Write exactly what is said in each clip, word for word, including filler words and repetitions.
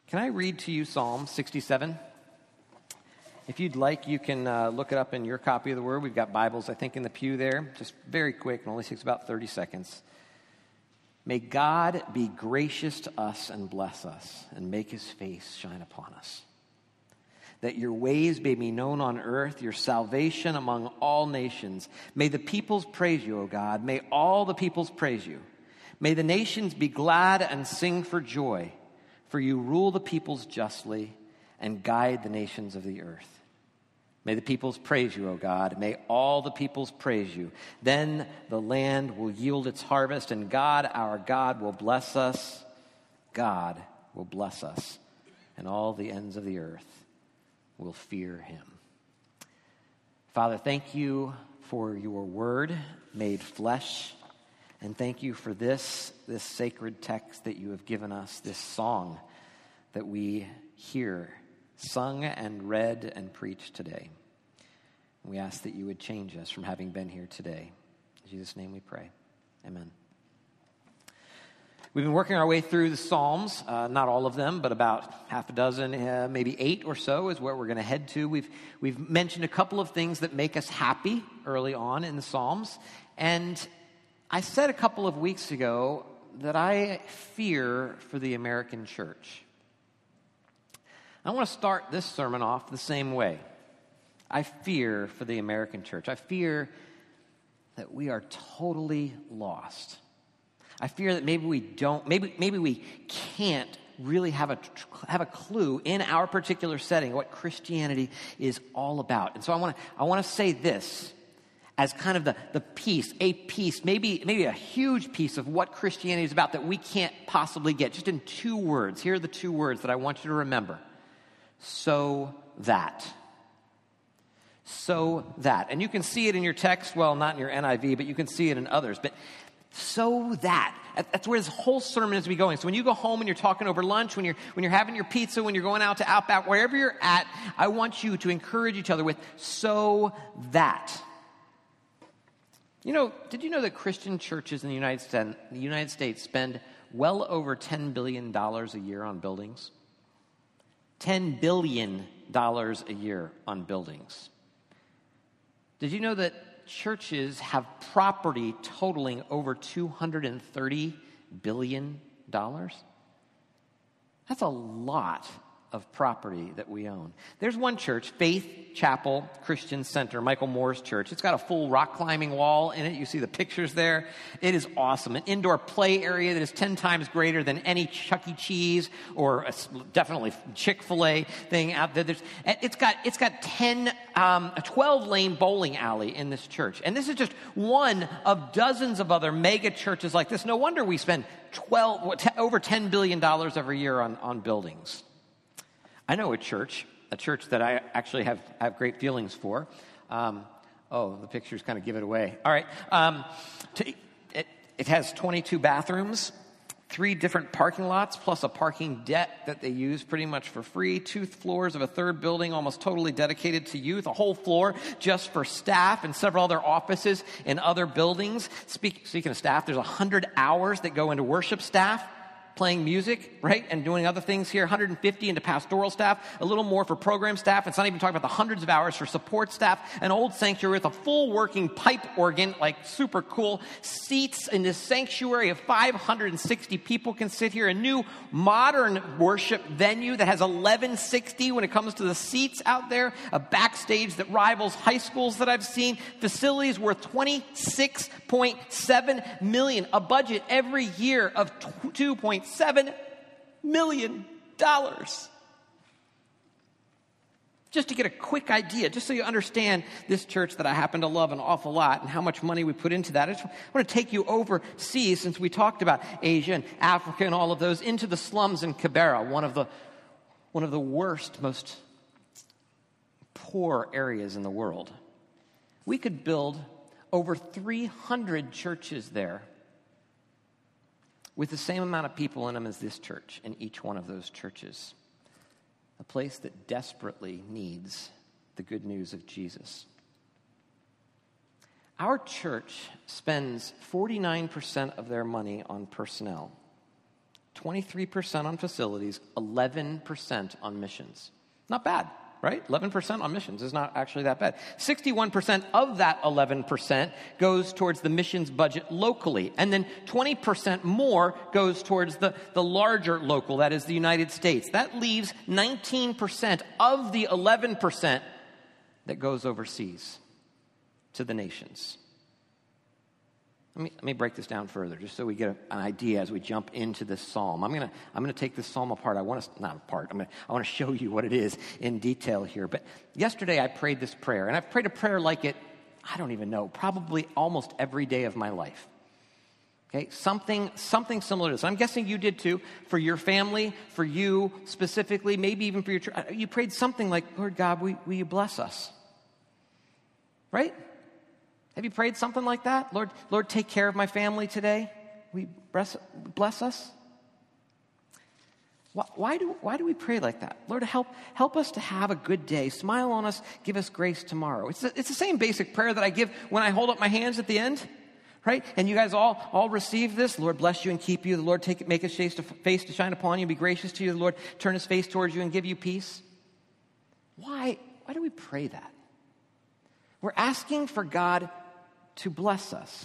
Can I read to you Psalm sixty-seven? If you'd like, you can uh, look it up in your copy of the Word. We've got Bibles, I think, in the pew there. Just very quick. It only takes about thirty seconds. May God be gracious to us and bless us and make his face shine upon us. That your ways may be known on earth, your salvation among all nations. May the peoples praise you, O God. May all the peoples praise you. May the nations be glad and sing for joy, for you rule the peoples justly and guide the nations of the earth. May the peoples praise you, O God. May all the peoples praise you. Then the land will yield its harvest, and God, our God, will bless us. God will bless us, and all the ends of the earth will fear him. Father, thank you for your word made flesh, and thank you for this, this sacred text that you have given us, this song that we hear sung and read and preached today. We ask that you would change us from having been here today. In Jesus' name we pray. Amen. We've been working our way through the Psalms, uh, not all of them, but about half a dozen, uh, maybe eight or so is where we're going to head to. We've we've mentioned a couple of things that make us happy early on in the Psalms. And I said a couple of weeks ago that I fear for the American church. I want to start this sermon off the same way. I fear for the American church. I fear that we are totally lost. I fear that maybe we don't, maybe maybe we can't really have a have a clue in our particular setting what Christianity is all about. And so I want to I want to say this as kind of the, the piece, a piece, maybe maybe a huge piece of what Christianity is about that we can't possibly get. Just in two words. Here are the two words that I want you to remember. So that. So that. And you can see it in your text, well, not in your N I V, but you can see it in others. But so that. That's where this whole sermon is to be going. So when you go home and you're talking over lunch, when you're when you're having your pizza, when you're going out to Outback, wherever you're at, I want you to encourage each other with so that. You know, did you know that Christian churches in the United States, the United States spend well over ten billion dollars a year on buildings? ten billion dollars a year on buildings. Did you know that churches have property totaling over two hundred thirty billion dollars? That's a lot of property that we own. There's one church, Faith Chapel Christian Center, Michael Moore's church. It's got a full rock climbing wall in it. You see the pictures there. It is awesome. An indoor play area that is ten times greater than any Chuck E. Cheese or a, definitely Chick-fil-A thing out there. There's, it's got it's got ten, um, a twelve lane bowling alley in this church. And this is just one of dozens of other mega churches like this. No wonder we spend twelve over ten billion dollars every year on, on buildings. I know a church, a church that I actually have, have great feelings for. Um, oh, the pictures kind of give it away. All right. Um, to, it, it has twenty-two bathrooms, three different parking lots, plus a parking deck that they use pretty much for free, two floors of a third building almost totally dedicated to youth, a whole floor just for staff, and several other offices in other buildings. Speak, speaking of staff, there's one hundred hours that go into worship staff, playing music, right, and doing other things here, one hundred fifty into pastoral staff, a little more for program staff. It's not even talking about the hundreds of hours for support staff, an old sanctuary with a full working pipe organ, like super cool, seats in this sanctuary of five hundred sixty people can sit here, a new modern worship venue that has eleven sixty when it comes to the seats out there, a backstage that rivals high schools that I've seen, facilities worth twenty-six point seven million dollars, a budget every year of two point seven million dollars. Just to get a quick idea, just so you understand this church that I happen to love an awful lot and how much money we put into that. I just want to take you overseas, since we talked about Asia and Africa and all of those, into the slums in Kibera, one of the one of the worst, most poor areas in the world. We could build over three hundred churches there with the same amount of people in them as this church, in each one of those churches. A place that desperately needs the good news of Jesus. Our church spends forty-nine percent of their money on personnel, twenty-three percent on facilities, eleven percent on missions. Not bad, right? eleven percent on missions is not actually that bad. sixty-one percent of that eleven percent goes towards the missions budget locally. And then twenty percent more goes towards the, the larger local, that is the United States. That leaves nineteen percent of the eleven percent that goes overseas to the nations. Let me, let me break this down further, just so we get a, an idea as we jump into this psalm. I'm gonna I'm gonna take this psalm apart. I want to not apart. I'm gonna I want to show you what it is in detail here. But yesterday I prayed this prayer, and I've prayed a prayer like it. I don't even know. Probably almost every day of my life. Okay, something something similar to this. I'm guessing you did too. For your family, for you specifically, maybe even for your church. You prayed something like, "Lord God, will, will you bless us?" Right? Have you prayed something like that? Lord, Lord, take care of my family today. Will you bless, bless us? Why, why do why do we pray like that? Lord, help help us to have a good day. Smile on us. Give us grace tomorrow. It's the, it's the same basic prayer that I give when I hold up my hands at the end, right? And you guys all all receive this. Lord bless you and keep you. The Lord take make His face to, face to shine upon you, be gracious to you. The Lord turn His face towards you and give you peace. Why why do we pray that? We're asking for God to bless us.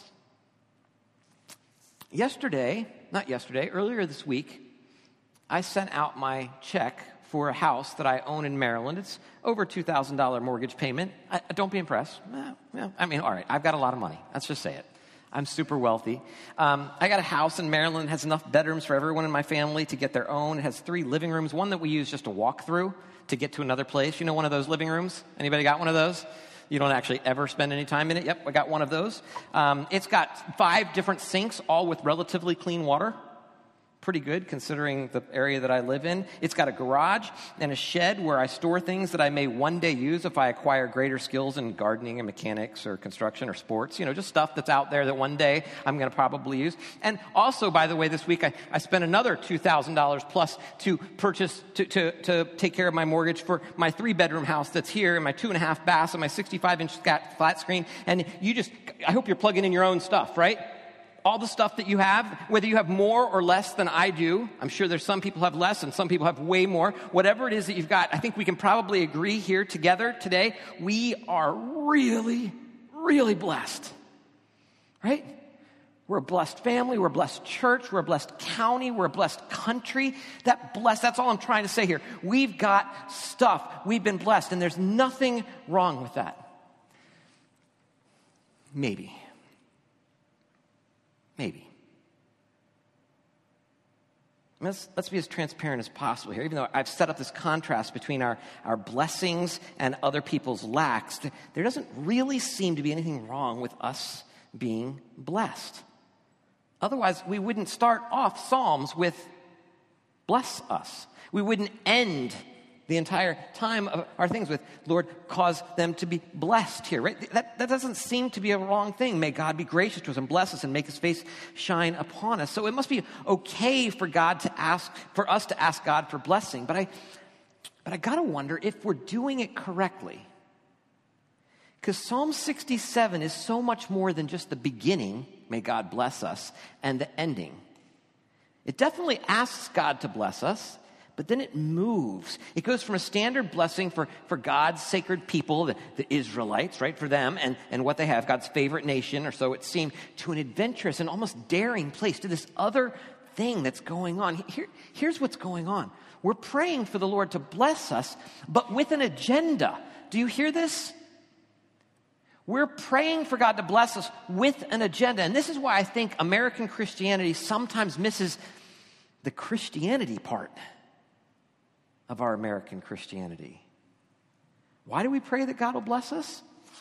Yesterday, not yesterday, earlier this week, I sent out my check for a house that I own in Maryland. It's over two thousand dollars mortgage payment. I, don't be impressed. Well, well, I mean, all right, I've got a lot of money. Let's just say it. I'm super wealthy. Um, I got a house in Maryland. It has enough bedrooms for everyone in my family to get their own. It has three living rooms, one that we use just to walk through to get to another place. You know one of those living rooms? Anybody got one of those? You don't actually ever spend any time in it. Yep, I got one of those. Um, it's got five different sinks, all with relatively clean water. Pretty good considering the area that I live in. It's got a garage and a shed where I store things that I may one day use if I acquire greater skills in gardening and mechanics or construction or sports. You know, just stuff that's out there that one day I'm going to probably use. And also, by the way, this week I, I spent another two thousand dollars plus to purchase, to, to, to take care of my mortgage for my three-bedroom house that's here and my two-and-a-half baths and my sixty-five inch flat screen. And you just, I hope you're plugging in your own stuff, right? All the stuff that you have, whether you have more or less than I do, I'm sure there's some people have less and some people have way more. Whatever it is that you've got, I think we can probably agree here together today, we are really, really blessed, right? We're a blessed family, we're a blessed church, we're a blessed county, we're a blessed country. That blessed, that's all I'm trying to say here. We've got stuff, we've been blessed, and there's nothing wrong with that. Maybe. Maybe. Let's, let's be as transparent as possible here. Even though I've set up this contrast between our, our blessings and other people's lacks, there doesn't really seem to be anything wrong with us being blessed. Otherwise, we wouldn't start off Psalms with bless us. We wouldn't end the entire time of our things with, Lord, cause them to be blessed here, right? That, that doesn't seem to be a wrong thing. May God be gracious to us and bless us and make His face shine upon us. So it must be okay for God to ask, for us to ask God for blessing. But I, but I gotta wonder if we're doing it correctly. Because Psalm sixty-seven is so much more than just the beginning, may God bless us, and the ending. It definitely asks God to bless us, but then it moves. It goes from a standard blessing for, for God's sacred people, the, the Israelites, right, for them and, and what they have, God's favorite nation, or so it seemed, to an adventurous and almost daring place, to this other thing that's going on. Here, here's what's going on. We're praying for the Lord to bless us, but with an agenda. Do you hear this? We're praying for God to bless us with an agenda. And this is why I think American Christianity sometimes misses the Christianity part of our American Christianity. Why do we pray that God will bless us?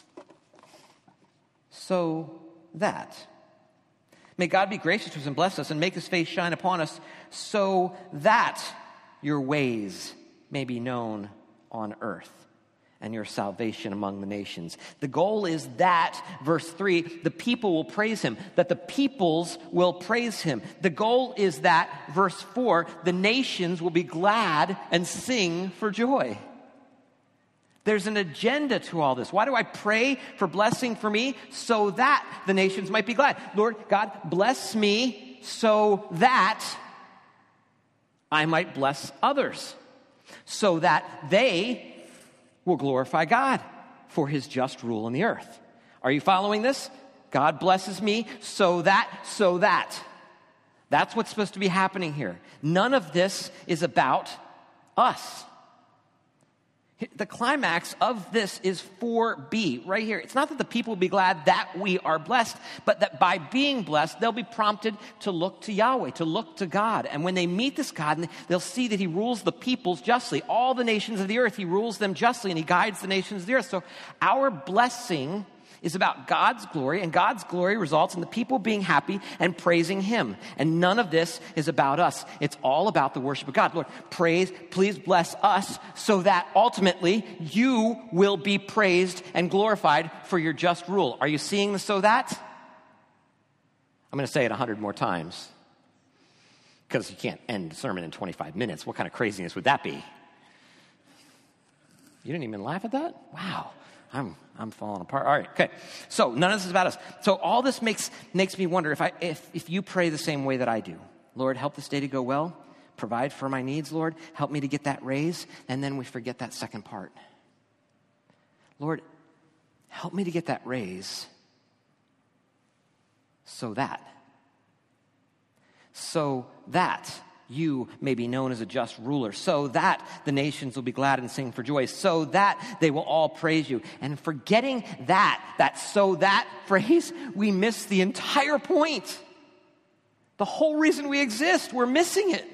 So that. May God be gracious to us and bless us and make His face shine upon us so that your ways may be known on earth and your salvation among the nations. The goal is that, verse three, the people will praise Him, that the peoples will praise Him. The goal is that, verse four, the nations will be glad and sing for joy. There's an agenda to all this. Why do I pray for blessing for me? So that the nations might be glad. Lord God, bless me so that I might bless others, so that they will glorify God for his just rule in the earth. Are you following this? God blesses me so that, so that. That's what's supposed to be happening here. None of this is about us. The climax of this is four B, right here. It's not that the people will be glad that we are blessed, but that by being blessed, they'll be prompted to look to Yahweh, to look to God. And when they meet this God, they'll see that he rules the peoples justly. All the nations of the earth, he rules them justly, and he guides the nations of the earth. So our blessing is about God's glory, and God's glory results in the people being happy and praising him. And none of this is about us. It's all about the worship of God. Lord, praise, please bless us so that ultimately you will be praised and glorified for your just rule. Are you seeing the so that? I'm going to say it a hundred more times because you can't end the sermon in twenty-five minutes. What kind of craziness would that be? You didn't even laugh at that? Wow. I'm I'm falling apart. All right, okay. So none of this is about us. So all this makes makes me wonder if I if if you pray the same way that I do. Lord, help this day to go well. Provide for my needs, Lord. Help me to get that raise. And then we forget that second part. Lord, help me to get that raise so that. So that you may be known as a just ruler, so that the nations will be glad and sing for joy, so that they will all praise you. And forgetting that, that so that phrase, we miss the entire point. The whole reason we exist, we're missing it.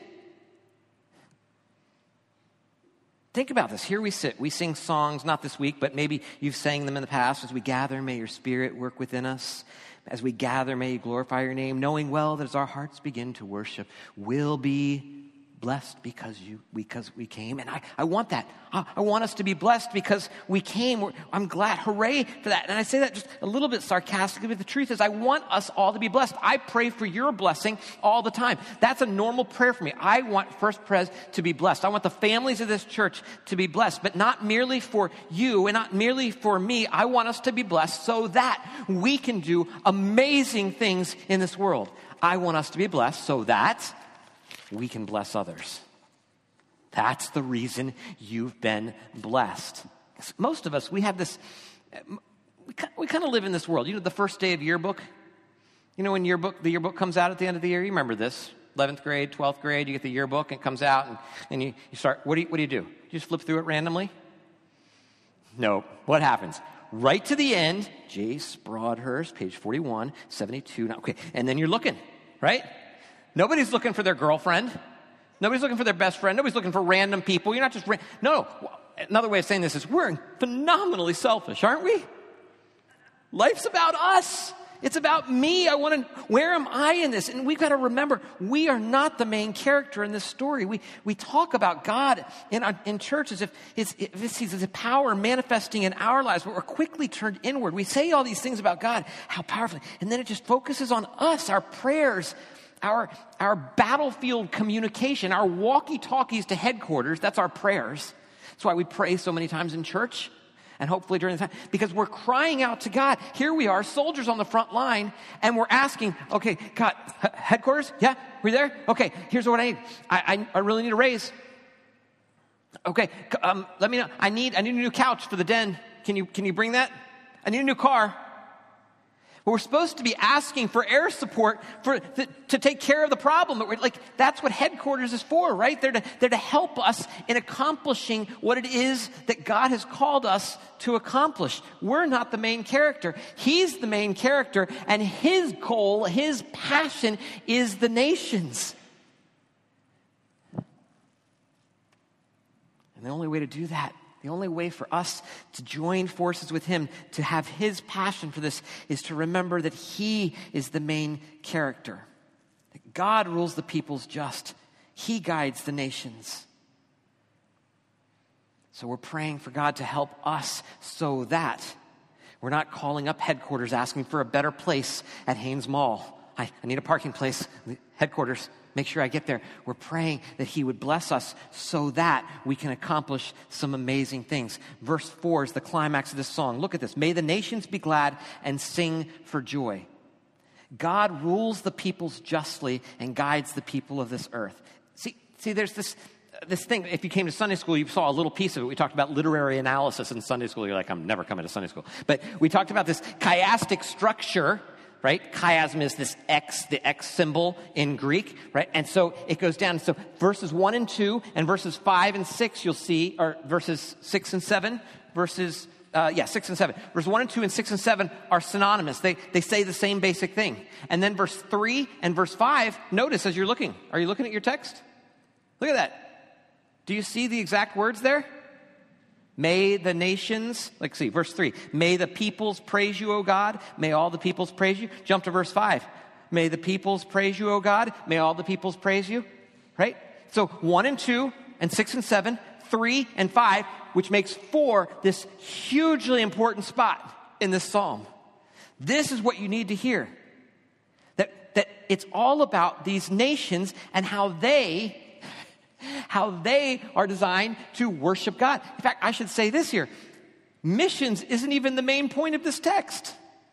Think about this. Here we sit. We sing songs, not this week, but maybe you've sang them in the past. As we gather, may your spirit work within us. As we gather, may you glorify your name, knowing well that as our hearts begin to worship, we'll be blessed because you because we came. And I, I want that. I, I want us to be blessed because we came. We're, I'm glad. Hooray for that. And I say that just a little bit sarcastically, but the truth is I want us all to be blessed. I pray for your blessing all the time. That's a normal prayer for me. I want First Pres to be blessed. I want the families of this church to be blessed, but not merely for you and not merely for me. I want us to be blessed so that we can do amazing things in this world. I want us to be blessed so that we can bless others. That's the reason you've been blessed. Most of us, we have this, we kind of live in this world. You know, the first day of yearbook, you know, when yearbook, the yearbook comes out at the end of the year, you remember this, eleventh grade, twelfth grade, you get the yearbook, and it comes out, and, and you, you start, what do you, what do you do? You just flip through it randomly? No. What happens? Right to the end, Jace Broadhurst, page forty-one, seventy-two, okay, and then you're looking, right? Nobody's looking for their girlfriend. Nobody's looking for their best friend. Nobody's looking for random people. You're not just... Ra- no, no. Another way of saying this is we're phenomenally selfish, aren't we? Life's about us. It's about me. I want to... Where am I in this? And we've got to remember, we are not the main character in this story. We we talk about God in our, in church as if it's, it's His power manifesting in our lives, but we're quickly turned inward. We say all these things about God, how powerfully, and then it just focuses on us, our prayers, Our our battlefield communication, our walkie-talkies to headquarters, that's our prayers. That's why we pray so many times in church and hopefully during the time, because we're crying out to God. Here we are, soldiers on the front line, and we're asking, okay, God, h- headquarters? Yeah, we there? Okay, here's what I need. I, I, I really need a raise. Okay, um, let me know. I need I need a new couch for the den. Can you can you bring that? I need a new car. But we're supposed to be asking for air support for the, to take care of the problem. But we're, like that's what headquarters is for, right? They're to, they're to help us in accomplishing what it is that God has called us to accomplish. We're not the main character. He's the main character, and his goal, his passion is the nations. And the only way to do that, the only way for us to join forces with him, to have his passion for this, is to remember that he is the main character. That God rules the peoples just. He guides the nations. So we're praying for God to help us so that we're not calling up headquarters asking for a better place at Haynes Mall. I, I need a parking place. Headquarters, make sure I get there. We're praying that he would bless us so that we can accomplish some amazing things. Verse four is the climax of this song. Look at this. May the nations be glad and sing for joy. God rules the peoples justly and guides the people of this earth. See, See, there's this this thing. If you came to Sunday school, you saw a little piece of it. We talked about literary analysis in Sunday school. You're like, I'm never coming to Sunday school. But we talked about this chiastic structure, right? Chiasm is this X, the X symbol in Greek, right? And so it goes down. So verses one and two and verses five and six, you'll see, or verses six and seven, verses, uh, yeah, six and seven. Verse one and two and six and seven are synonymous. They, they say the same basic thing. And then verse three and verse five, notice as you're looking. Are you looking at your text? Look at that. Do you see the exact words there? May the nations, let's see, verse three. May the peoples praise you, O God. May all the peoples praise you. Jump to verse five. May the peoples praise you, O God. May all the peoples praise you. Right? So one and two and six and seven, three and five, which makes four this hugely important spot in this psalm. This is what you need to hear. That, that it's all about these nations and how they How they are designed to worship God. In fact, I should say this here. Missions isn't even the main point of this text.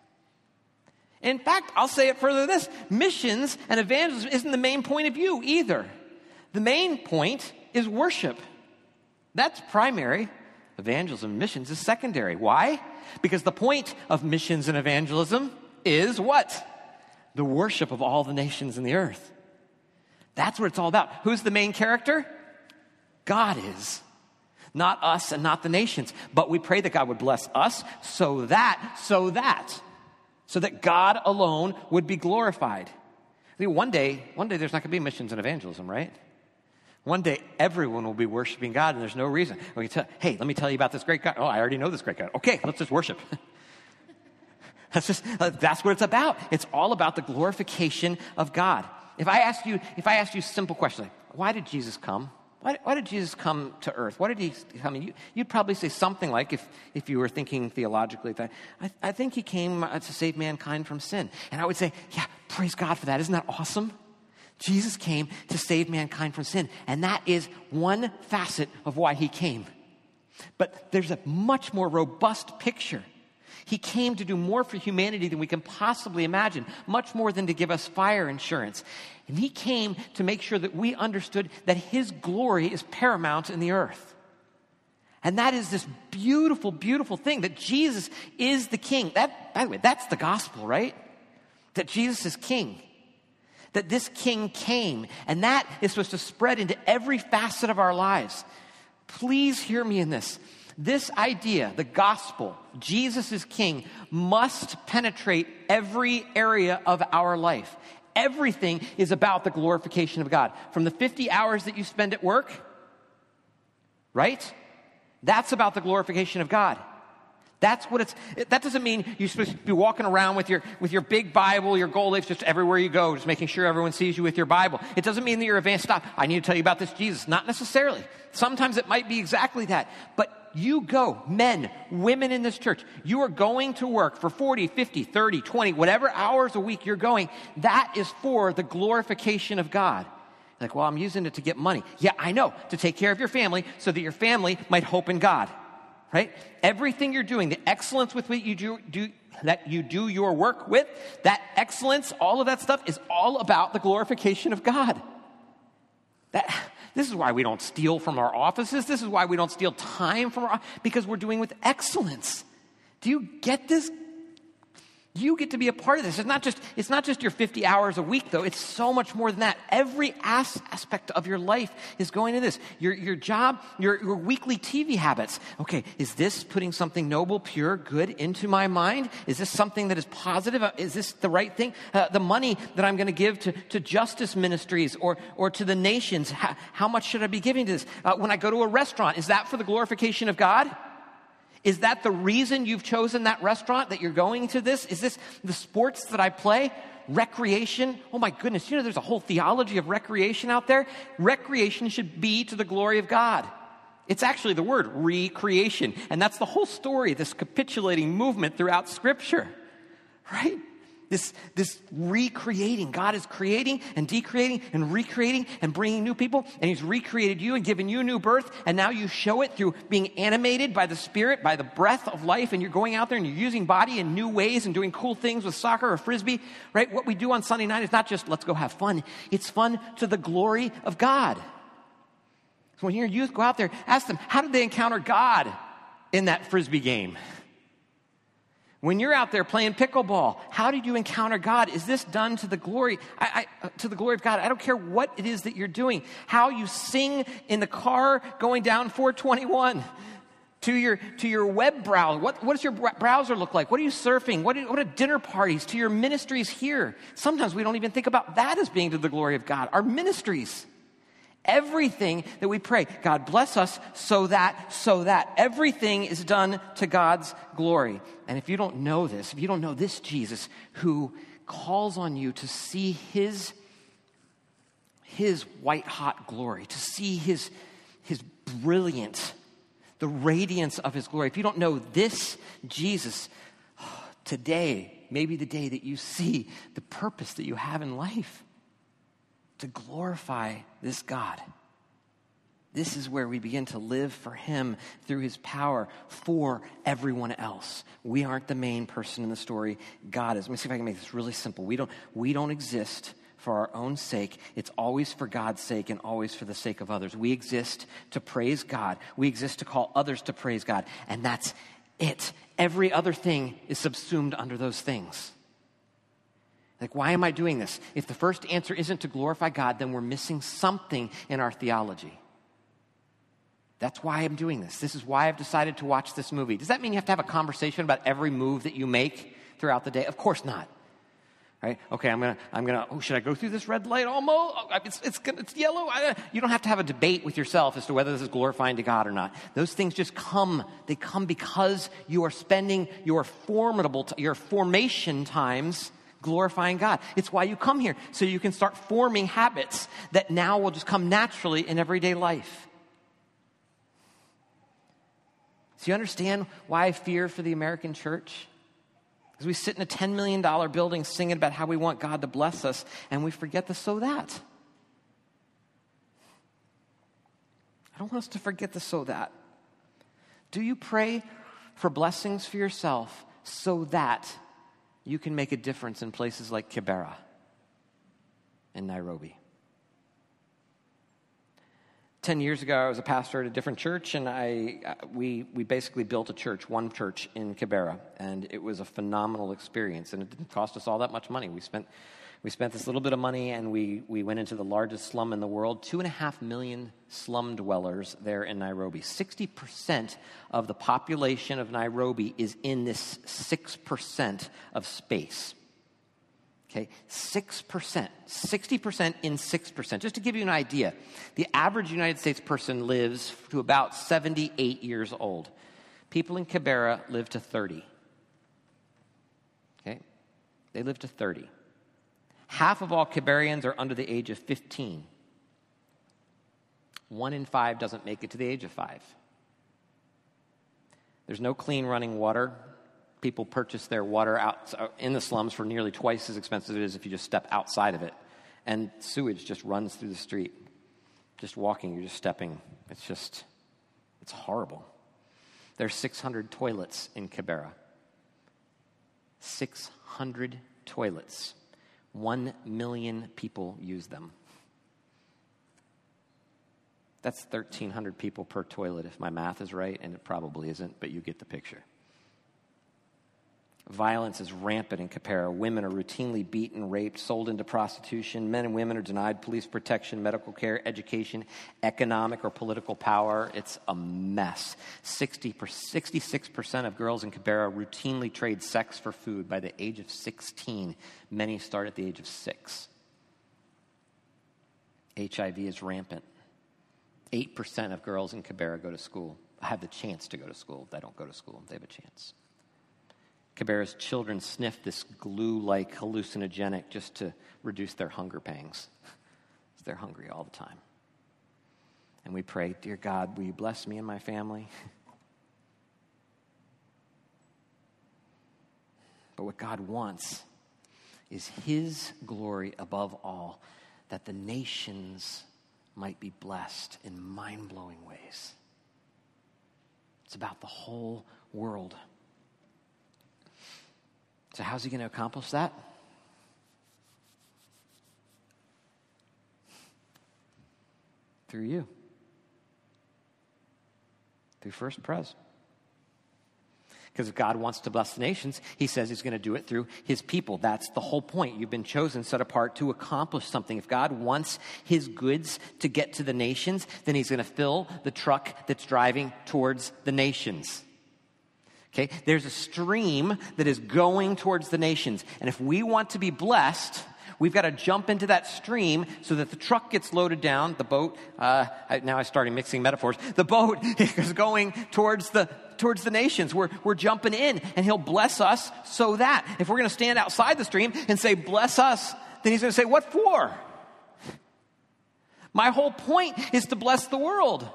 In fact, I'll say it further than this. Missions and evangelism isn't the main point of view either. The main point is worship. That's primary. Evangelism and missions is secondary. Why? Because the point of missions and evangelism is what? The worship of all the nations in the earth. That's what it's all about. Who's the main character? God is. Not us and not the nations. But we pray that God would bless us so that, so that, so that God alone would be glorified. I mean, one day, one day there's not going to be missions and evangelism, right? One day everyone will be worshiping God and there's no reason. We tell, hey, let me tell you about this great God. Oh, I already know this great God. Okay, let's just worship. That's just, that's what it's about. It's all about the glorification of God. If I asked you, if I asked you a simple question, like, why did Jesus come? Why, why did Jesus come to earth? Why did he come? You, you'd probably say something like, if, if you were thinking theologically, that I, I think he came to save mankind from sin. And I would say, yeah, praise God for that. Isn't that awesome? Jesus came to save mankind from sin. And that is one facet of why he came. But there's a much more robust picture. He came to do more for humanity than we can possibly imagine, much more than to give us fire insurance. And he came to make sure that we understood that his glory is paramount in the earth. And that is this beautiful, beautiful thing, that Jesus is the king. That, by the way, that's the gospel, right? That Jesus is king. That this king came, and that is supposed to spread into every facet of our lives. Please hear me in this. This idea, the gospel, Jesus is king, must penetrate every area of our life. Everything is about the glorification of God. From the fifty hours that you spend at work, right? That's about the glorification of God. That's what it's, that doesn't mean you're supposed to be walking around with your, with your big Bible, your gold leaf, just everywhere you go, just making sure everyone sees you with your Bible. It doesn't mean that you're advanced. Stop. I need to tell you about this Jesus. Not necessarily. Sometimes it might be exactly that. But you go, men, women in this church, you are going to work for forty, fifty, thirty, twenty, whatever hours a week you're going. That is for the glorification of God. Like, well, I'm using it to get money. Yeah, I know. To take care of your family so that your family might hope in God. Right? Everything you're doing, the excellence with which you do, do that you do your work with, that excellence, all of that stuff is all about the glorification of God. That, this is why we don't steal from our offices. This is why we don't steal time from our, because we're doing with excellence. Do you get this? You get to be a part of this. It's not just, it's not just your fifty hours a week, though. It's so much more than that. Every as- aspect of your life is going to this. Your, your job, your, your weekly T V habits. Okay, is this putting something noble, pure, good into my mind? Is this something that is positive? Is this the right thing? Uh, the money that I'm going to give to, to justice ministries or, or to the nations, how, how much should I be giving to this? Uh, when I go to a restaurant, is that for the glorification of God? Is that the reason you've chosen that restaurant, that you're going to this? Is this the sports that I play? Recreation? Oh my goodness, you know there's a whole theology of recreation out there. Recreation should be to the glory of God. It's actually the word recreation. And that's the whole story, this capitulating movement throughout Scripture. Right? This, this recreating. God is creating and decreating and recreating and bringing new people. And he's recreated you and given you new birth. And now you show it through being animated by the Spirit, by the breath of life. And you're going out there and you're using body in new ways and doing cool things with soccer or frisbee. Right? What we do on Sunday night is not just let's go have fun. It's fun to the glory of God. So when your youth go out there, ask them, how did they encounter God in that Frisbee game? When you're out there playing pickleball, how did you encounter God? Is this done to the glory, I, I, to the glory of God? I don't care what it is that you're doing. How you sing in the car going down four twenty-one, to your to your web browser. What, what does your browser look like? What are you surfing? What are, what are dinner parties? To your ministries here. Sometimes we don't even think about that as being to the glory of God. Our ministries. Everything that we pray, God bless us so that, so that. Everything is done to God's glory. And if you don't know this, if you don't know this Jesus who calls on you to see his, his white-hot glory, to see his, his brilliant, the radiance of his glory, if you don't know this Jesus, today may be the day that you see the purpose that you have in life. To glorify this God. This is where we begin to live for him through his power for everyone else. We aren't the main person in the story. God is. Let me see if I can make this really simple. We don't, we don't exist for our own sake. It's always for God's sake and always for the sake of others. We exist to praise God. We exist to call others to praise God. And that's it. Every other thing is subsumed under those things. Like, why am I doing this? If the first answer isn't to glorify God, then we're missing something in our theology. That's why I'm doing this. This is why I've decided to watch this movie. Does that mean you have to have a conversation about every move that you make throughout the day? Of course not. Right? Okay, I'm gonna, I'm gonna. Oh, should I go through this red light? Almost. Oh, it's, it's, it's yellow. I, you don't have to have a debate with yourself as to whether this is glorifying to God or not. Those things just come. They come because you are spending your formidable, t- your formation times glorifying God. It's why you come here, so you can start forming habits that now will just come naturally in everyday life. So you understand why I fear for the American church? Because we sit in a ten million dollars building singing about how we want God to bless us, and we forget the so that. I don't want us to forget the so that. Do you pray for blessings for yourself so that you can make a difference in places like Kibera and Nairobi? Ten years ago, I was a pastor at a different church, and I uh, we we basically built a church, one church in Kibera, and it was a phenomenal experience. And it didn't cost us all that much money. We spent we spent this little bit of money, and we we went into the largest slum in the world. Two and a half million slum dwellers there in Nairobi. Sixty percent of the population of Nairobi is in this six percent of space. Okay, six percent, sixty percent in six percent. Just to give you an idea, the average United States person lives to about seventy-eight years old. People in Kibera live to thirty. Okay, they live to thirty. Half of all Kiberians are under the age of fifteen. One in five doesn't make it to the age of five. There's no clean running water. People purchase their water out in the slums for nearly twice as expensive as it is if you just step outside of it. And sewage just runs through the street. Just walking, you're just stepping. It's just, it's horrible. There's six hundred toilets in Kibera. six hundred toilets. One million people use them. That's thirteen hundred people per toilet if my math is right, and it probably isn't, but you get the picture. Violence is rampant in Kibera. Women are routinely beaten, raped, sold into prostitution. Men and women are denied police protection, medical care, education, economic or political power. It's a mess. sixty, sixty-six percent of girls in Kibera routinely trade sex for food by the age of sixteen. Many start at the age of six. H I V is rampant. eight percent of girls in Kibera go to school, have the chance to go to school. They don't go to school, they have a chance. Kibera's children sniff this glue-like hallucinogenic just to reduce their hunger pangs. They're hungry all the time. And we pray, dear God, will you bless me and my family? But what God wants is his glory above all, that the nations might be blessed in mind-blowing ways. It's about the whole world. So how's he going to accomplish that? Through you. Through First Pres. Because if God wants to bless the nations, he says he's going to do it through his people. That's the whole point. You've been chosen, set apart to accomplish something. If God wants his goods to get to the nations, then he's going to fill the truck that's driving towards the nations. Okay? There's a stream that is going towards the nations. And if we want to be blessed, we've got to jump into that stream so that the truck gets loaded down. The boat, uh, I, now I'm starting mixing metaphors. The boat is going towards the towards the nations. We're, we're jumping in, and he'll bless us so that if we're going to stand outside the stream and say, bless us, then he's going to say, what for? My whole point is to bless the world.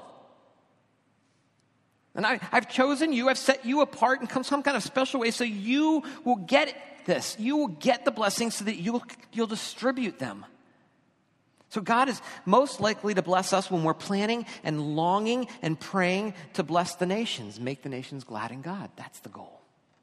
And I, I've chosen you, I've set you apart in some kind of special way so you will get this. You will get the blessings so that you'll, you'll distribute them. So God is most likely to bless us when we're planning and longing and praying to bless the nations, make the nations glad in God. That's the goal.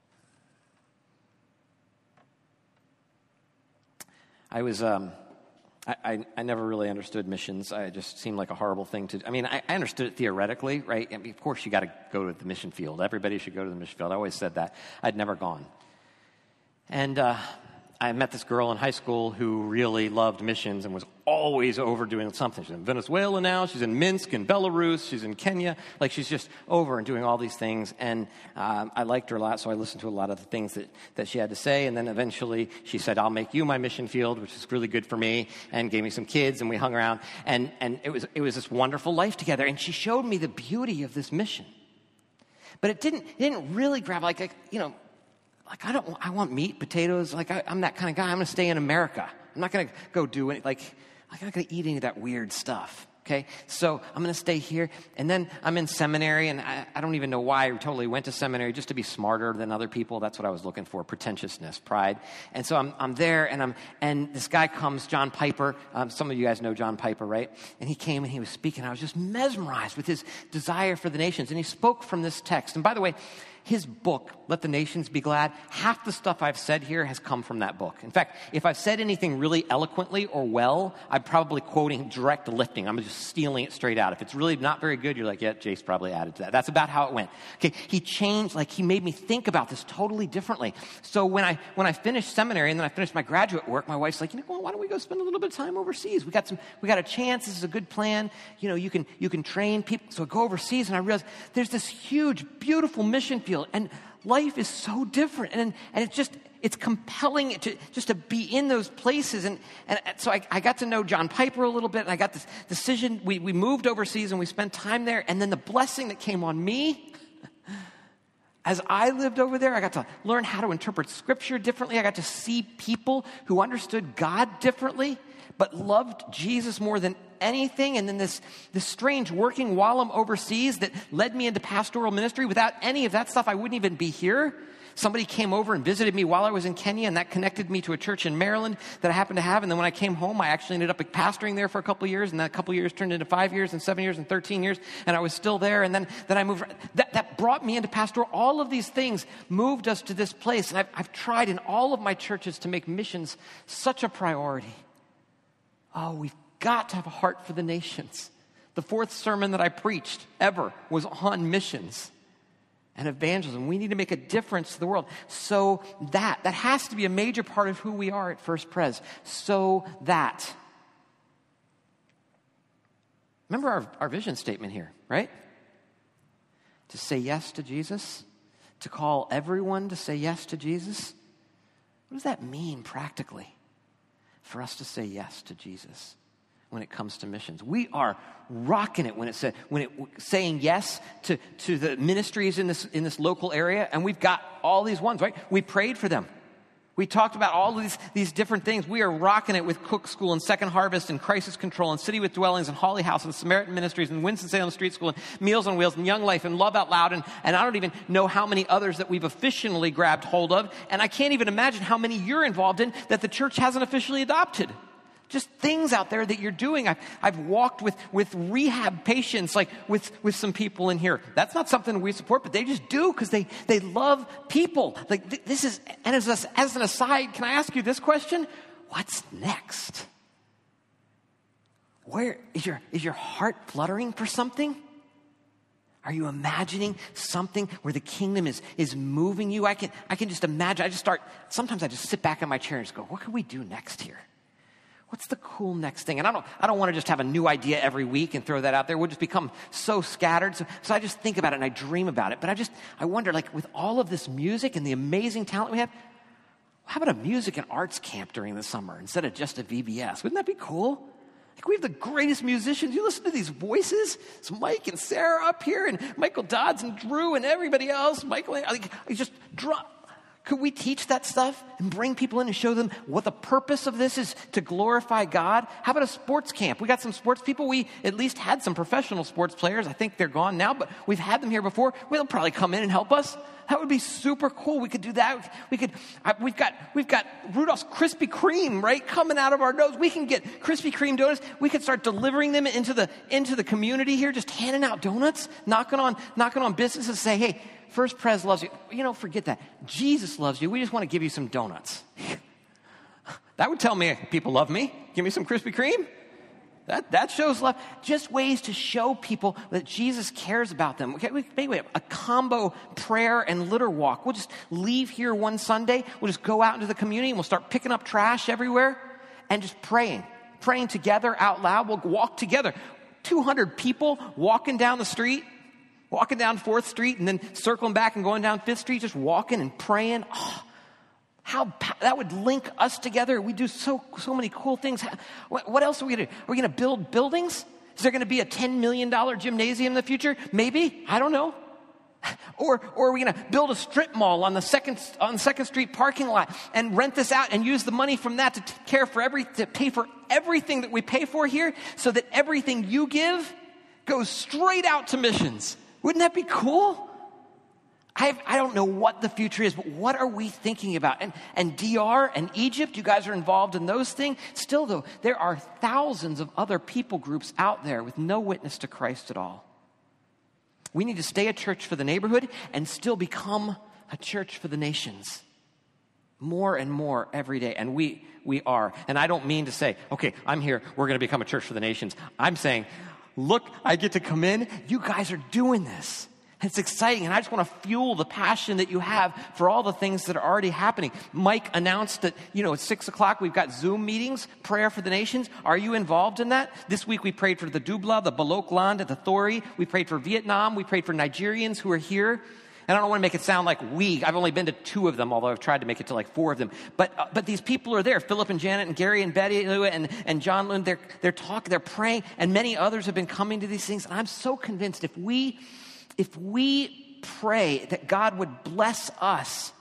I was, um, I, I, I never really understood missions. I just seemed like a horrible thing to, I mean, I, I understood it theoretically, right? I mean, of course you got to go to the mission field. Everybody should go to the mission field. I always said that. I'd never gone. And, uh, I met this girl in high school who really loved missions and was always overdoing something. She's in Venezuela now. She's in Minsk in Belarus. She's in Kenya. Like, she's just over and doing all these things. And um, I liked her a lot, so I listened to a lot of the things that, that she had to say. And then eventually she said, I'll make you my mission field, which is really good for me, and gave me some kids, and we hung around. And, and it was it was this wonderful life together. And she showed me the beauty of this mission. But it didn't, it didn't really grab, like, like you know, Like, I don't, I want meat, potatoes. Like, I, I'm that kind of guy. I'm going to stay in America. I'm not going to go do any, like, I'm not going to eat any of that weird stuff. Okay? So I'm going to stay here. And then I'm in seminary, and I, I don't even know why I totally went to seminary, just to be smarter than other people. That's what I was looking for, pretentiousness, pride. And so I'm, I'm there, and I'm, and this guy comes, John Piper. Um, some of you guys know John Piper, right? And he came and he was speaking. I was just mesmerized with his desire for the nations. And he spoke from this text. And by the way, his book, Let the Nations Be Glad, half the stuff I've said here has come from that book. In fact, if I've said anything really eloquently or well, I'm probably quoting direct lifting. I'm just stealing it straight out. If it's really not very good, you're like, yeah, Jace probably added to that. That's about how it went. Okay, he changed, like he made me think about this totally differently. So when I when I finished seminary and then I finished my graduate work, my wife's like, you know, well, why don't we go spend a little bit of time overseas? We got some, we got a chance. This is a good plan. You know, you can you can train people. So I go overseas, and I realized there's this huge, beautiful mission field. And life is so different, and and it's just it's compelling to just to be in those places. And and so I, I got to know John Piper a little bit, and I got this decision. We we moved overseas and we spent time there, and then the blessing that came on me as I lived over there, I got to learn how to interpret Scripture differently. I got to see people who understood God differently, but loved Jesus more than anything. And then this, this strange working while I'm overseas that led me into pastoral ministry. Without any of that stuff, I wouldn't even be here. Somebody came over and visited me while I was in Kenya, and that connected me to a church in Maryland that I happened to have. And then when I came home, I actually ended up pastoring there for a couple of years, and that couple of years turned into five years and seven years and thirteen years, and I was still there. And then, then I moved. That, that brought me into pastoral. All of these things moved us to this place. And I've, I've tried in all of my churches to make missions such a priority. Oh, we've got to have a heart for the nations. The fourth sermon that I preached ever was on missions and evangelism. We need to make a difference to the world. So that, that has to be a major part of who we are at First Pres. So that. Remember our, our vision statement here, right? To say yes to Jesus, to call everyone to say yes to Jesus. What does that mean practically for us to say yes to Jesus when it comes to missions? We are rocking it when it said when it saying yes to, to the ministries in this in this local area, and we've got all these ones, right? We prayed for them. We talked about all of these, these different things. We are rocking it with Cook School and Second Harvest and Crisis Control and City with Dwellings and Holly House and Samaritan Ministries and Winston-Salem Street School and Meals on Wheels and Young Life and Love Out Loud. And, and I don't even know how many others that we've officially grabbed hold of. And I can't even imagine how many you're involved in that the church hasn't officially adopted. Just things out there that you're doing. I've, I've walked with, with rehab patients, like with, with some people in here. That's not something we support, but they just do because they, they love people. Like th- this is, and as, a, as an aside, can I ask you this question? What's next? Where is your, is your heart fluttering for something? Are you imagining something where the kingdom is, is moving you? I can, I can just imagine. I just start, sometimes I just sit back in my chair and just go, what can we do next here? What's the cool next thing? And I don't, I don't want to just have a new idea every week and throw that out there. We'll just become so scattered. So, so I just think about it and I dream about it. But I just, I wonder, like, with all of this music and the amazing talent we have, how about a music and arts camp during the summer instead of just a V B S? Wouldn't that be cool? Like, we have the greatest musicians. You listen to these voices. It's Mike and Sarah up here and Michael Dodds and Drew and everybody else. Michael, like, I just drop. Could we teach that stuff and bring people in and show them what the purpose of this is to glorify God? How about a sports camp? We got some sports people. We at least had some professional sports players. I think they're gone now, but we've had them here before. They'll probably come in and help us. That would be super cool. We could do that. We could. I, we've got we've got Rudolph's Krispy Kreme, right, coming out of our nose. We can get Krispy Kreme donuts. We could start delivering them into the into the community here, just handing out donuts, knocking on knocking on businesses. Say, hey, First Pres loves you. You know, forget that. Jesus loves you. We just want to give you some donuts. That would tell me people love me. Give me some Krispy Kreme. That, that shows love. Just ways to show people that Jesus cares about them. Okay, we, maybe we have a combo prayer and litter walk. We'll just leave here one Sunday. We'll just go out into the community and we'll start picking up trash everywhere and just praying. Praying together out loud. We'll walk together. two hundred people walking down the street, walking down fourth Street and then circling back and going down fifth Street, just walking and praying. Oh, how that would link us together. We do so so many cool things. What, what else are we going to do? Are we going to build buildings? Is there going to be a ten million dollars gymnasium in the future? Maybe. I don't know. Or, or are we going to build a strip mall on the second on Second Street parking lot and rent this out and use the money from that to take care for every to pay for everything that we pay for here, so that everything you give goes straight out to missions? Wouldn't that be cool? I, I don't know what the future is, but what are we thinking about? And, and D R and Egypt, you guys are involved in those things. Still, though, there are thousands of other people groups out there with no witness to Christ at all. We need to stay a church for the neighborhood and still become a church for the nations. More and more every day. And we, we are. And I don't mean to say, okay, I'm here, we're going to become a church for the nations. I'm saying, look, I get to come in. You guys are doing this. It's exciting, and I just want to fuel the passion that you have for all the things that are already happening. Mike announced that, you know, at six o'clock we've got Zoom meetings, prayer for the nations. Are you involved in that? This week we prayed for the Dubla, the Balok Land, the Thori. We prayed for Vietnam. We prayed for Nigerians who are here. And I don't want to make it sound like we. I've only been to two of them, although I've tried to make it to like four of them. But uh, but these people are there. Philip and Janet and Gary and Betty and, and John Lund, they're, they're talking, they're praying, and many others have been coming to these things. And I'm so convinced if we... If we pray that God would bless us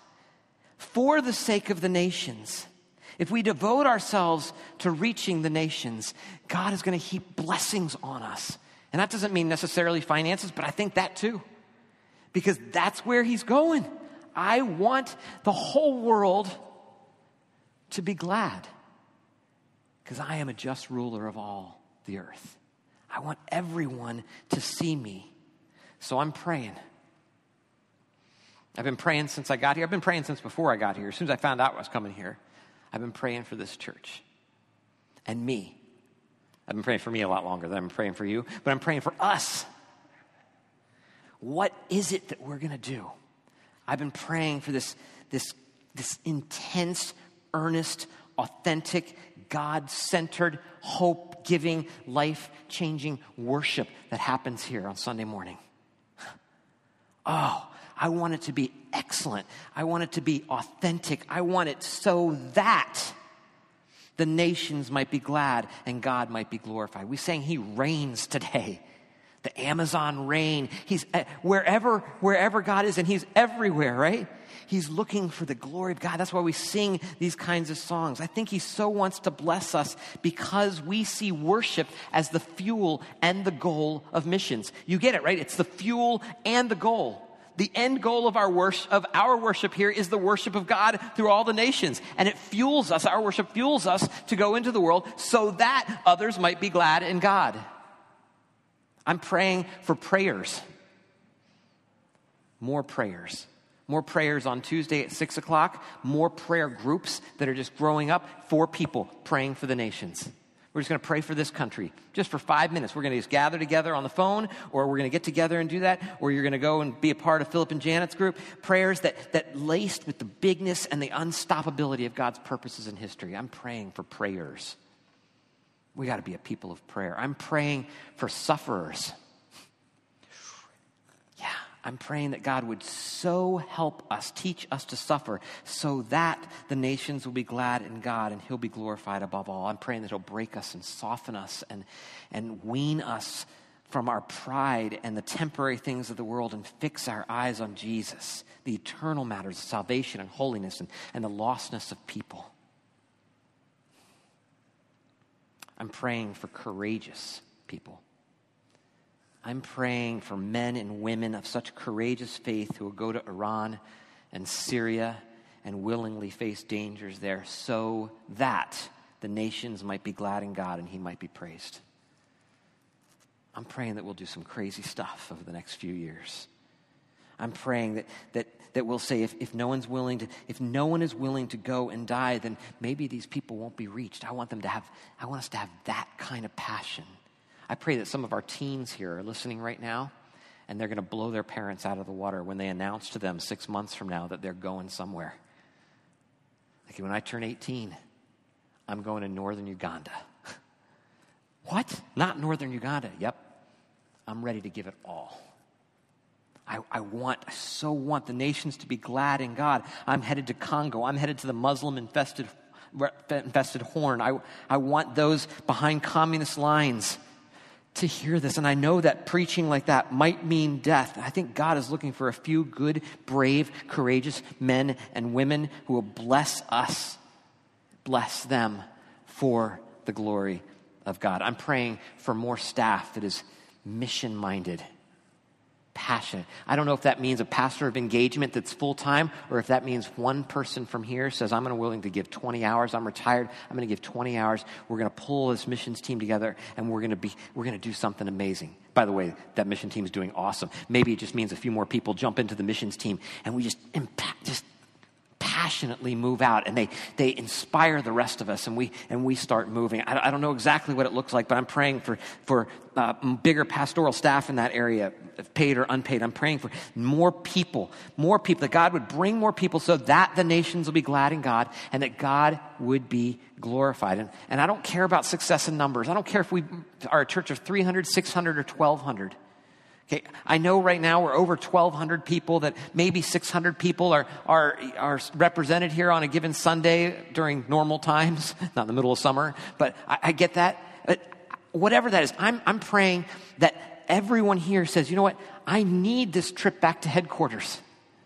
for the sake of the nations, if we devote ourselves to reaching the nations, God is going to heap blessings on us. And that doesn't mean necessarily finances, but I think that too. Because that's where he's going. I want the whole world to be glad. Because I am a just ruler of all the earth. I want everyone to see me. So I'm praying. I've been praying since I got here. I've been praying since before I got here. As soon as I found out I was coming here, I've been praying for this church and me. I've been praying for me a lot longer than I'm praying for you, but I'm praying for us. What is it that we're going to do? I've been praying for this, this, this intense, earnest, authentic, God-centered, hope-giving, life-changing worship that happens here on Sunday morning. Oh, I want it to be excellent. I want it to be authentic. I want it so that the nations might be glad and God might be glorified. We sang he reigns today. The Amazon rain. He's uh, wherever, wherever God is, and he's everywhere, right? He's looking for the glory of God. That's why we sing these kinds of songs. I think he so wants to bless us because we see worship as the fuel and the goal of missions. You get it, right? It's the fuel and the goal. The end goal of our worship, of our worship here is the worship of God through all the nations. And it fuels us, our worship fuels us to go into the world so that others might be glad in God. I'm praying for prayers. More prayers. More prayers on Tuesday at six o'clock. More prayer groups that are just growing up for people praying for the nations. We're just going to pray for this country just for five minutes. We're going to just gather together on the phone, or we're going to get together and do that, or you're going to go and be a part of Philip and Janet's group. Prayers that, that laced with the bigness and the unstoppability of God's purposes in history. I'm praying for prayers. We got to be a people of prayer. I'm praying for sufferers. Yeah, I'm praying that God would so help us, teach us to suffer, so that the nations will be glad in God and he'll be glorified above all. I'm praying that he'll break us and soften us and, and wean us from our pride and the temporary things of the world and fix our eyes on Jesus, the eternal matters of salvation and holiness and, and the lostness of people. I'm praying for courageous people. I'm praying for men and women of such courageous faith who will go to Iran and Syria and willingly face dangers there so that the nations might be glad in God and he might be praised. I'm praying that we'll do some crazy stuff over the next few years. I'm praying that that that we'll say if, if no one's willing to, if no one is willing to go and die, then maybe these people won't be reached. I want them to have, I want us to have that kind of passion. I pray that some of our teens here are listening right now, and they're going to blow their parents out of the water when they announce to them six months from now that they're going somewhere. Like when I turn eighteen, I'm going to northern Uganda. What? Not northern Uganda. Yep. I'm ready to give it all. I, I want, I so want the nations to be glad in God. I'm headed to Congo. I'm headed to the Muslim-infested infested Horn. I, I want those behind communist lines to hear this. And I know that preaching like that might mean death. I think God is looking for a few good, brave, courageous men and women who will bless us, bless them for the glory of God. I'm praying for more staff that is mission-minded, passionate. I don't know if that means a pastor of engagement that's full-time or if that means one person from here says, I'm willing to give twenty hours. I'm retired. I'm going to give twenty hours. We're going to pull this missions team together and we're going to be, we're going to do something amazing. By the way, that mission team is doing awesome. Maybe it just means a few more people jump into the missions team and we just impact, just passionately move out, and they they inspire the rest of us, and we and we start moving. I, I don't know exactly what it looks like, but I'm praying for for uh, bigger pastoral staff in that area, paid or unpaid. I'm praying for more people, more people, that God would bring more people so that the nations will be glad in God and that God would be glorified. And, and I don't care about success in numbers. I don't care if we are a church of three hundred, six hundred, or twelve hundred. Okay, I know right now we're over twelve hundred people, that maybe six hundred people are, are, are represented here on a given Sunday during normal times, not in the middle of summer, but I, I get that. But whatever that is, I'm, I'm praying that everyone here says, you know what, I need this trip back to headquarters.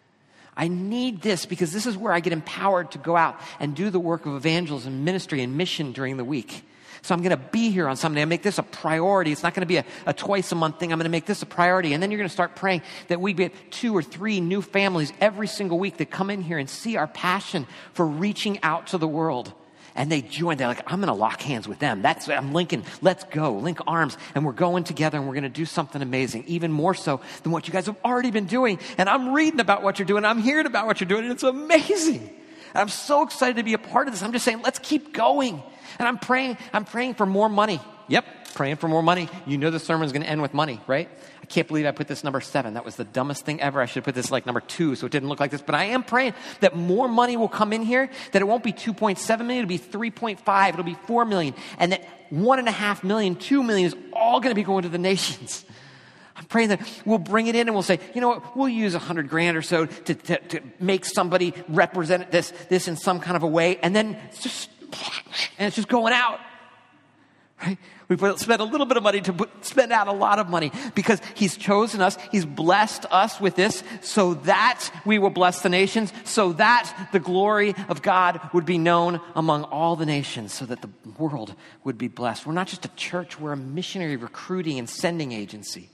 I need this because this is where I get empowered to go out and do the work of evangelism, ministry, and mission during the week. So I'm going to be here on Sunday. I make this a priority. It's not going to be a, a twice a month thing. I'm going to make this a priority. And then you're going to start praying that we get two or three new families every single week that come in here and see our passion for reaching out to the world. And they join. They're like, I'm going to lock hands with them. That's, I'm linking. Let's go. Link arms. And we're going together and we're going to do something amazing. Even more so than what you guys have already been doing. And I'm reading about what you're doing. I'm hearing about what you're doing. And it's amazing. And I'm so excited to be a part of this. I'm just saying, let's keep going. And I'm praying, I'm praying for more money. Yep, praying for more money. You know the sermon's going to end with money, right? I can't believe I put this number seven. That was the dumbest thing ever. I should have put this like number two so it didn't look like this. But I am praying that more money will come in here, that it won't be two point seven million, it'll be three point five, it'll be four million, and that one and a half million, two million is all going to be going to the nations. I'm praying that we'll bring it in and we'll say, you know what, we'll use a hundred grand or so to, to, to make somebody represent this, this in some kind of a way, and then it's just, and it's just going out, right? We put, spend a little bit of money to put, spend out a lot of money because he's chosen us. He's blessed us with this so that we will bless the nations, so that the glory of God would be known among all the nations, so that the world would be blessed. We're not just a church. We're a missionary recruiting and sending agency.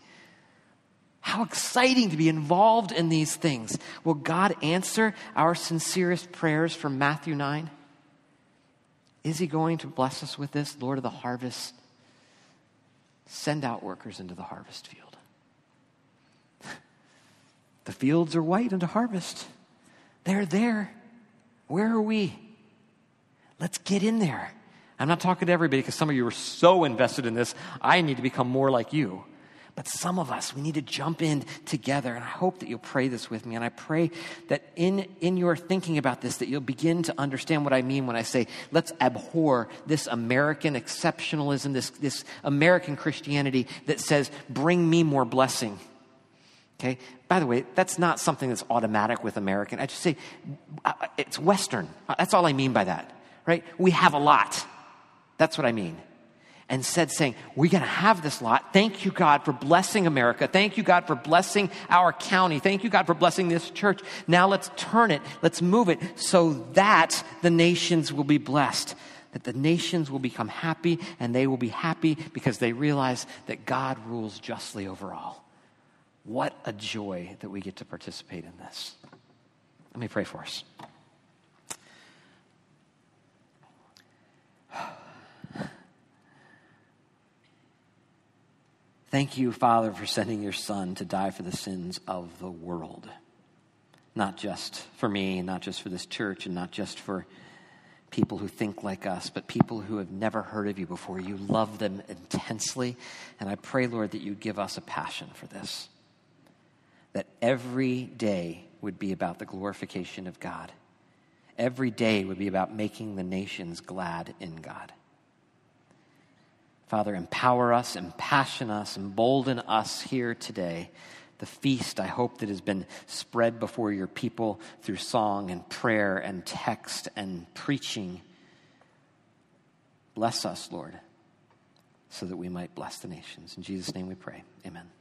How exciting to be involved in these things. Will God answer our sincerest prayers from Matthew nine? Is he going to bless us with this? Lord of the harvest, send out workers into the harvest field. The fields are white unto harvest. They're there. Where are we? Let's get in there. I'm not talking to everybody because some of you are so invested in this. I need to become more like you. But some of us, we need to jump in together. And I hope that you'll pray this with me. And I pray that in, in your thinking about this, that you'll begin to understand what I mean when I say, let's abhor this American exceptionalism, this, this American Christianity that says, bring me more blessing. Okay? By the way, that's not something that's automatic with American. I just say, it's Western. That's all I mean by that, right? We have a lot. That's what I mean. And said, saying, we're going to have this lot. Thank you, God, for blessing America. Thank you, God, for blessing our county. Thank you, God, for blessing this church. Now let's turn it. Let's move it so that the nations will be blessed. That the nations will become happy, and they will be happy because they realize that God rules justly over all. What a joy that we get to participate in this. Let me pray for us. Thank you, Father, for sending your Son to die for the sins of the world. Not just for me, not just for this church, and not just for people who think like us, but people who have never heard of you before. You love them intensely. And I pray, Lord, that you give us a passion for this. That every day would be about the glorification of God. Every day would be about making the nations glad in God. Father, empower us, impassion us, embolden us here today. The feast, I hope, that has been spread before your people through song and prayer and text and preaching. Bless us, Lord, so that we might bless the nations. In Jesus' name we pray. Amen.